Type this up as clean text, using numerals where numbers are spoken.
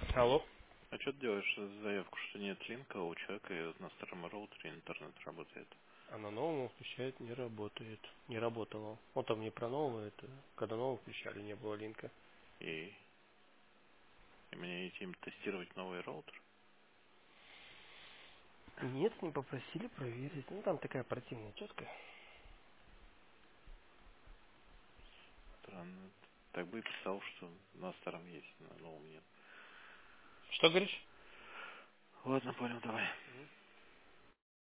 Алло. А что ты делаешь заявку, что нет линка, а у человека на старом роутере интернет работает? А на новом он включает, не работает. Не работало. Он там не про новое, это когда нового включали, не было линка. И, и мне идти им тестировать новый роутер? Нет, не попросили проверить. Ну там такая противная тетка. Странно. Так бы и писал, что на старом есть, на новом нет. Что говоришь? Ладно, понял, давай.